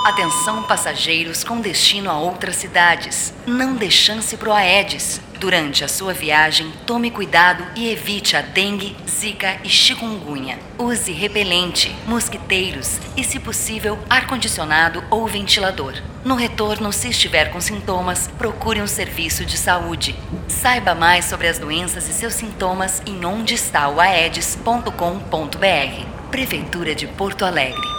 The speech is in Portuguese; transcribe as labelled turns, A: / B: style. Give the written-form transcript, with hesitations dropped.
A: Atenção passageiros com destino a outras cidades. Não dê chance pro Aedes. Durante a sua viagem, tome cuidado e evite a dengue, zika e chikungunya. Use repelente, mosquiteiros e, se possível, ar-condicionado ou ventilador. No retorno, se estiver com sintomas, procure um serviço de saúde. Saiba mais sobre as doenças e seus sintomas em ondeestaoaedes.com.br. Prefeitura de Porto Alegre.